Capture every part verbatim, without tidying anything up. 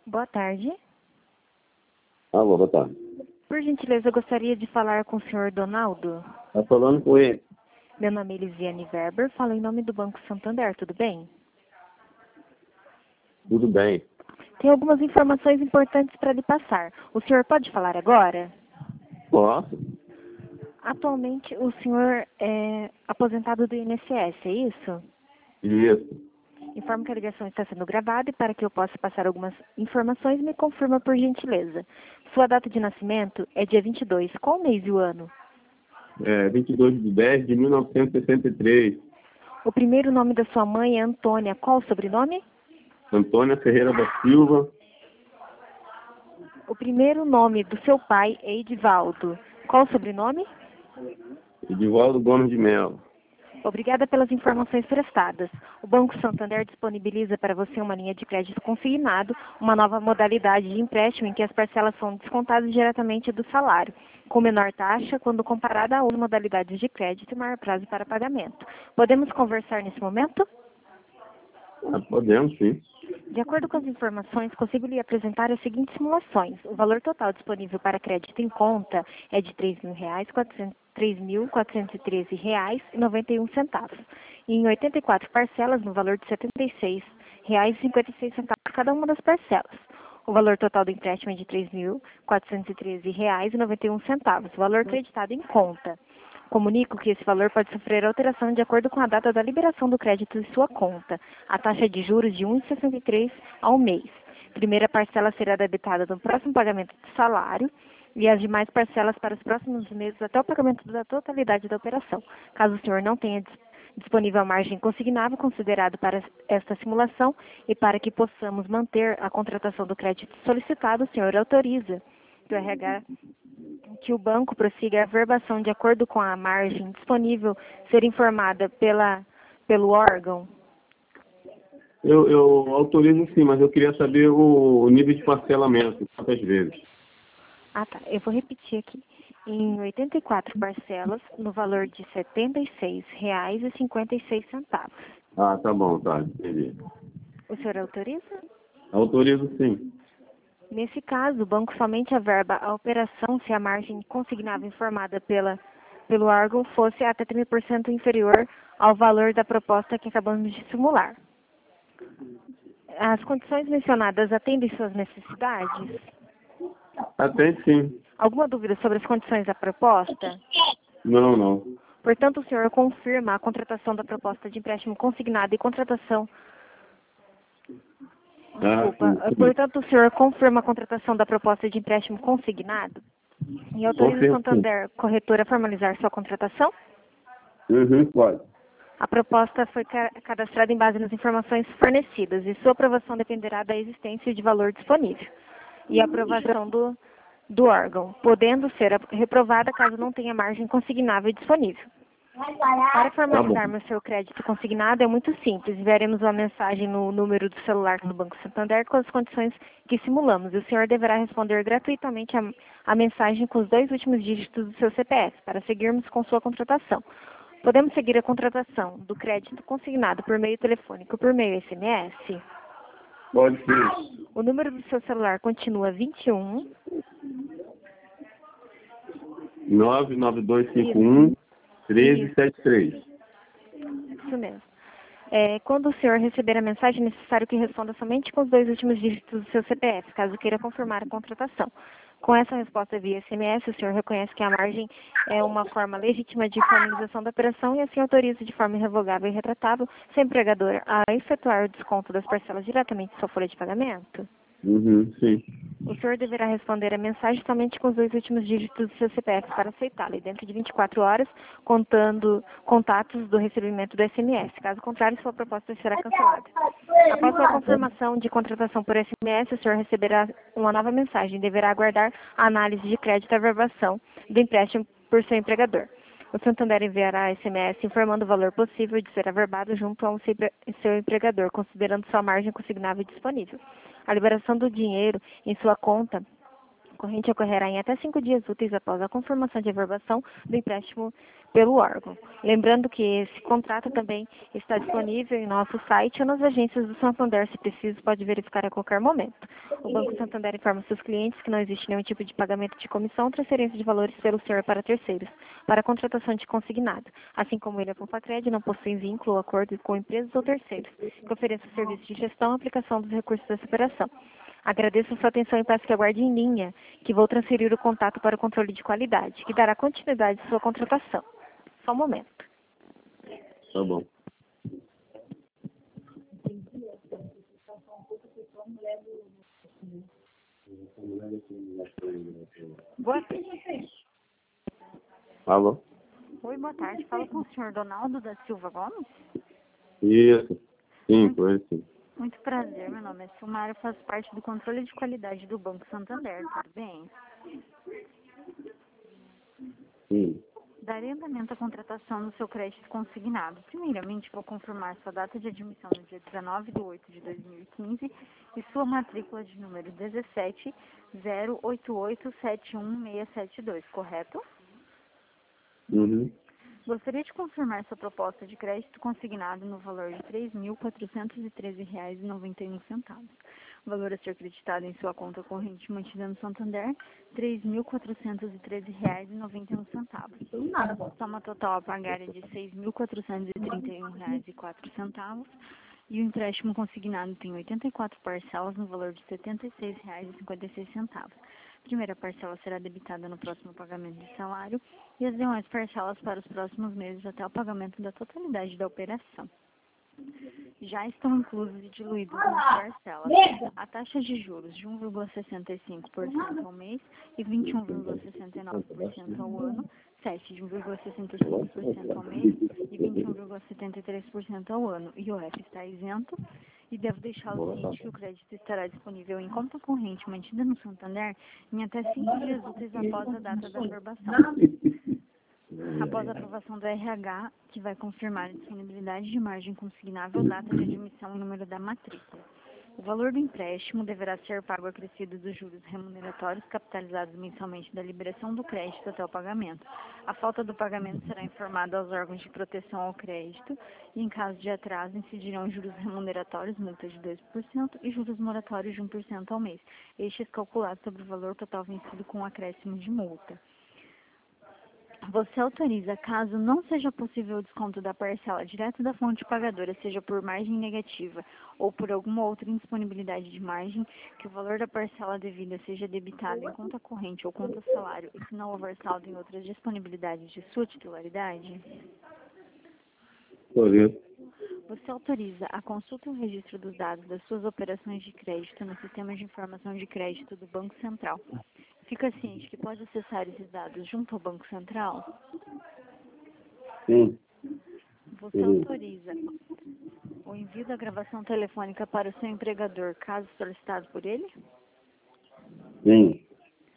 Boa tarde. Alô, boa tarde. Por gentileza, eu gostaria de falar com o senhor Donaldo. Tá falando com ele. Meu nome é Elisiane Weber, falo em nome do Banco Santander, tudo bem? Tudo bem. Tem algumas informações importantes para lhe passar. O senhor pode falar agora? Posso? Atualmente, o senhor é aposentado do I N S S, é isso? Isso. Informo que a ligação está sendo gravada e para que eu possa passar algumas informações, me confirma por gentileza. Sua data de nascimento é dia vinte e dois. Qual mês e o ano? É vinte e dois de dez de mil novecentos e sessenta e três. O primeiro nome da sua mãe é Antônia. Qual o sobrenome? Antônia Ferreira da Silva. O primeiro nome do seu pai é Edivaldo. Qual o sobrenome? Edivaldo Gomes de Melo. Obrigada pelas informações prestadas. O Banco Santander disponibiliza para você uma linha de crédito consignado, uma nova modalidade de empréstimo em que as parcelas são descontadas diretamente do salário, com menor taxa quando comparada a outras modalidades de crédito e maior prazo para pagamento. Podemos conversar nesse momento? Ah, podemos, sim. De acordo com as informações, consigo lhe apresentar as seguintes simulações. O valor total disponível para crédito em conta é de três mil reais, três mil quatrocentos e treze reais e noventa e um centavos. E em oitenta e quatro parcelas, no valor de setenta e seis reais e cinquenta e seis centavos cada uma das parcelas. O valor total do empréstimo é de três mil quatrocentos e treze reais e noventa e um centavos. O valor acreditado em conta. Comunico que esse valor pode sofrer alteração de acordo com a data da liberação do crédito de sua conta. A taxa de juros de um vírgula sessenta e três ao mês. Primeira parcela será debitada no próximo pagamento do salário e as demais parcelas para os próximos meses até o pagamento da totalidade da operação. Caso o senhor não tenha disponível a margem consignável considerado para esta simulação e para que possamos manter a contratação do crédito solicitado, o senhor autoriza que o R H que o banco prossiga a averbação de acordo com a margem disponível ser informada pela, pelo órgão? Eu, eu autorizo sim, mas eu queria saber o nível de parcelamento, quantas vezes. Ah, tá. Eu vou repetir aqui. Em oitenta e quatro parcelas, no valor de setenta e seis reais e cinquenta e seis centavos. Ah, tá bom, tá, entendi. O senhor autoriza? Autorizo sim. Nesse caso, o banco somente averba a operação se a margem consignável informada pela, pelo órgão fosse até trinta por cento inferior ao valor da proposta que acabamos de simular. As condições mencionadas atendem suas necessidades? Atende sim. Alguma dúvida sobre as condições da proposta? Não, não. Portanto, o senhor confirma a contratação da proposta de empréstimo consignado e contratação... Desculpa. Ah, sim. Portanto, o senhor confirma a contratação da proposta de empréstimo consignado e autoriza o Confirmo, sim. Santander Corretora a formalizar sua contratação? Uhum, pode. A proposta foi ca- cadastrada em base nas informações fornecidas e sua aprovação dependerá da existência de valor disponível e a aprovação do, do órgão, podendo ser a- reprovada caso não tenha margem consignável disponível. Para formalizarmos seu crédito consignado é muito simples. Enviaremos uma mensagem no número do celular do Banco Santander com as condições que simulamos e o senhor deverá responder gratuitamente a, a mensagem com os dois últimos dígitos do seu C P F para seguirmos com sua contratação. Podemos seguir a contratação do crédito consignado por meio telefônico, por meio S M S? Pode sim. O número do seu celular continua vinte e um... nove nove dois cinco um, treze setenta e três. Isso mesmo. É, quando o senhor receber a mensagem, é necessário que responda somente com os dois últimos dígitos do seu C P F, caso queira confirmar a contratação. Com essa resposta via S M S, o senhor reconhece que a margem é uma forma legítima de formalização da operação e assim autoriza de forma irrevogável e retratável seu empregador a efetuar o desconto das parcelas diretamente em sua folha de pagamento? Uhum, sim. O senhor deverá responder a mensagem somente com os dois últimos dígitos do seu C P F para aceitá-la e dentro de vinte e quatro horas, contando contatos do recebimento do S M S. Caso contrário, sua proposta será cancelada. Após sua confirmação de contratação por S M S, o senhor receberá uma nova mensagem e deverá aguardar a análise de crédito e averbação do empréstimo por seu empregador. O Santander enviará S M S informando o valor possível de ser averbado junto ao seu empregador, considerando sua margem consignável disponível. A liberação do dinheiro em sua conta corrente ocorrerá em até cinco dias úteis após a confirmação de averbação do empréstimo pelo órgão. Lembrando que esse contrato também está disponível em nosso site ou nas agências do Santander, se preciso, pode verificar a qualquer momento. O Banco Santander informa seus clientes que não existe nenhum tipo de pagamento de comissão ou transferência de valores pelo senhor para terceiros, para a contratação de consignado, assim como ele, a Compacred, não possui vínculo ou acordo com empresas ou terceiros, que ofereçam serviço de gestão e aplicação dos recursos dessa operação. Agradeço a sua atenção e peço que aguarde em linha, que vou transferir o contato para o controle de qualidade, que dará continuidade à sua contratação. Só um momento. Tá bom. Boa tarde. Alô? Oi, boa tarde. Fala com o senhor Donaldo da Silva Gomes. Isso. Sim, foi sim. Muito prazer, meu nome é Silmara, eu faço parte do controle de qualidade do Banco Santander, tudo bem? Sim. Darei andamento à contratação do seu crédito consignado. Primeiramente, vou confirmar sua data de admissão no dia dezenove de oito de dois mil e quinze e sua matrícula de número dezessete zero oito oito sete um seis sete dois, correto? Uhum. Gostaria de confirmar sua proposta de crédito consignado no valor de três mil quatrocentos e treze reais e noventa e um centavos. O valor a ser creditado em sua conta corrente mantida no Santander, três mil quatrocentos e treze reais e noventa e um centavos. Soma total a pagar é de seis mil quatrocentos e trinta e um reais e quatro centavos. E o empréstimo consignado tem oitenta e quatro parcelas no valor de setenta e seis reais e cinquenta e seis centavos. A primeira parcela será debitada no próximo pagamento de salário e as demais parcelas para os próximos meses até o pagamento da totalidade da operação. Já estão inclusos e diluídos nas parcelas a taxa de juros de um vírgula sessenta e cinco por cento ao mês e vinte e um vírgula sessenta e nove por cento ao ano, sete de um vírgula sessenta e cinco por cento ao mês e vinte e um vírgula setenta e três por cento ao ano. E o I O F está isento. E devo deixar o ciente que o crédito estará disponível em conta corrente mantida no Santander em até cinco dias úteis após a data da aprovação. Após a aprovação do R H, que vai confirmar a disponibilidade de margem consignável, data de admissão e número da matrícula. O valor do empréstimo deverá ser pago acrescido dos juros remuneratórios capitalizados mensalmente da liberação do crédito até o pagamento. A falta do pagamento será informada aos órgãos de proteção ao crédito e, em caso de atraso, incidirão juros remuneratórios, multa de dois por cento e juros moratórios de um por cento ao mês, estes calculados sobre o valor total vencido com um acréscimo de multa. Você autoriza, caso não seja possível o desconto da parcela direto da fonte pagadora, seja por margem negativa ou por alguma outra indisponibilidade de margem, que o valor da parcela devida seja debitado em conta corrente ou conta salário e que não houver saldo em outras disponibilidades de sua titularidade? Autorizo. Você autoriza a consulta e o registro dos dados das suas operações de crédito no Sistema de Informação de Crédito do Banco Central. Fica ciente que pode acessar esses dados junto ao Banco Central? Sim. Você autoriza o envio da gravação telefônica para o seu empregador, caso solicitado por ele? Sim.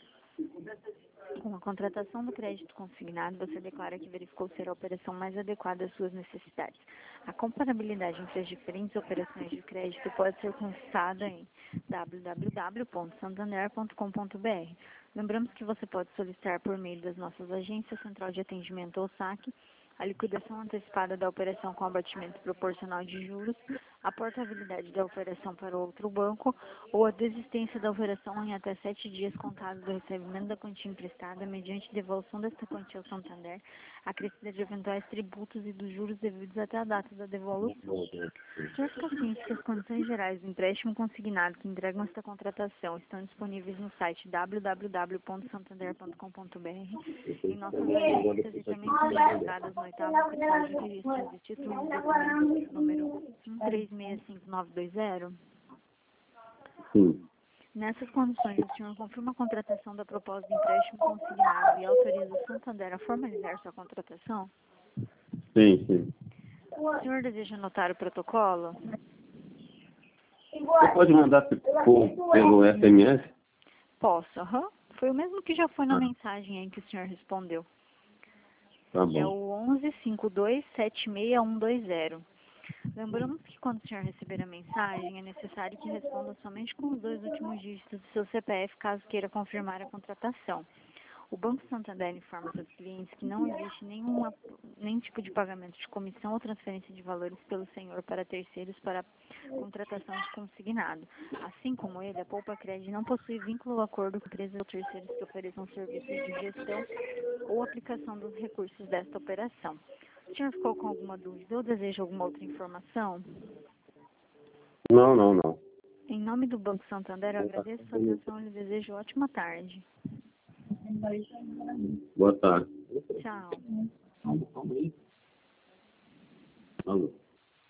Com a contratação do crédito consignado, você declara que verificou ser a operação mais adequada às suas necessidades. A comparabilidade entre as diferentes operações de crédito pode ser consultada em w w w ponto santander ponto com ponto b r. Lembramos que você pode solicitar por meio das nossas agências, Central de Atendimento ou saque, a liquidação antecipada da operação com abatimento proporcional de juros, a portabilidade da operação para outro banco ou a desistência da operação em até sete dias contados do recebimento da quantia emprestada mediante devolução desta quantia ao Santander, acrescida de eventuais tributos e dos juros devidos até a data da devolução. O senhor fica ciente que as condições gerais do empréstimo consignado que entregam esta contratação estão disponíveis no site w w w ponto santander ponto com ponto b r, em nossas agências e também são registradas no oitavo Escritório de Registros de Títulos e Documentos, número um três seis cinco nove dois zero. Sim. Nessas condições, o senhor confirma a contratação da proposta de empréstimo consignado e autoriza o Santander a formalizar sua contratação? Sim, sim. O senhor deseja anotar o protocolo? Você pode mandar por, pelo S M S? Posso, aham. Foi o mesmo que já foi na Ah. mensagem aí que o senhor respondeu. Tá É bom. o onze cinco dois sete seis um dois zero. Lembramos que quando o senhor receber a mensagem, é necessário que responda somente com os dois últimos dígitos do seu C P F, caso queira confirmar a contratação. O Banco Santander informa seus clientes que não existe nenhuma, nenhum tipo de pagamento de comissão ou transferência de valores pelo senhor para terceiros para contratação de consignado. Assim como ele, a Poupa Cred não possui vínculo ou acordo com empresas ou terceiros que ofereçam serviços de gestão ou aplicação dos recursos desta operação. O senhor ficou com alguma dúvida ou deseja alguma outra informação? Não, não, não. Em nome do Banco Santander, eu agradeço a sua atenção e lhe desejo ótima tarde. Boa tarde. Tchau. Alô.